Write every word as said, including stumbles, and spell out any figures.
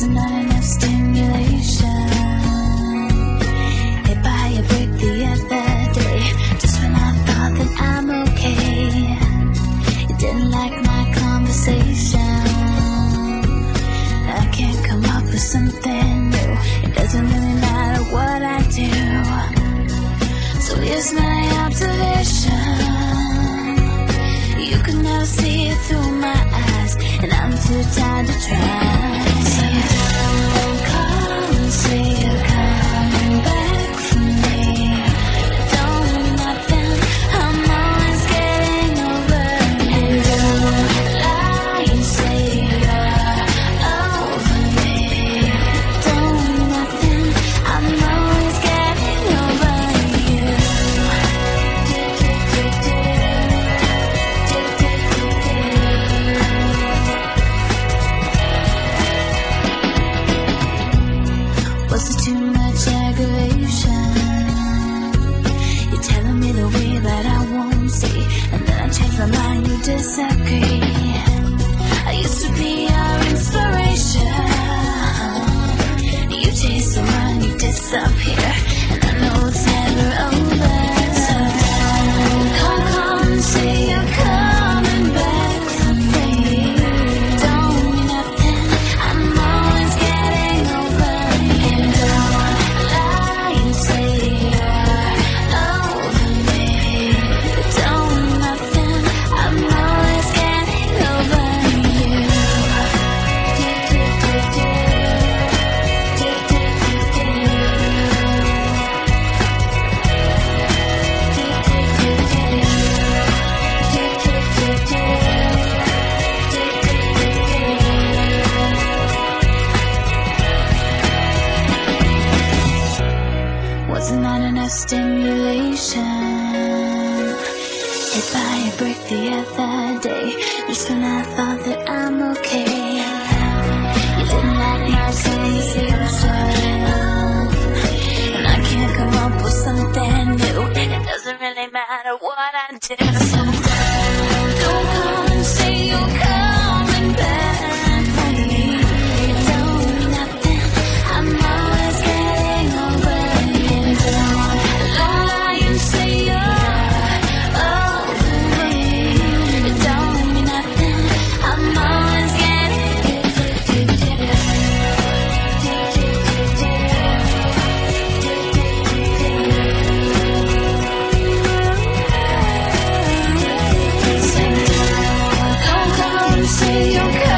Wasn't not enough stimulation. Hit by a brick the other day, just when I thought that I'm okay. You didn't like my conversation. I can't come up with something new. It doesn't really matter what I do. So here's my observation. You can never see it through my eyes, and I'm too tired to try. So don't call and say you're coming back for me. Don't mean nothing, I'm always getting over you. Don't lie and say you're over me. Don't mean nothing, I'm always getting over you. Was it too much aggravation? You're telling me the way that I won't see, and then I change my mind, you disagree. I used to be your inspiration. You chase someone, you disappear, and I know it's never over. So don't come, come and say you're coming back for me. Don't mean nothing, I'm always getting over you. Don't lie and say you're over me. Don't mean nothing, I'm always getting over you. Wasn't not enough stimulation. Hit by a brick the other day, just when I thought that I'm okay. You didn't like my sensation, and I can't come up with something new. It doesn't really matter what I do. So don't come and say you're coming back for me. Don't mean nothing, I'm always getting over you. Don't lie and say you're over me. Don't mean nothing, I'm always getting. Don't come and say you're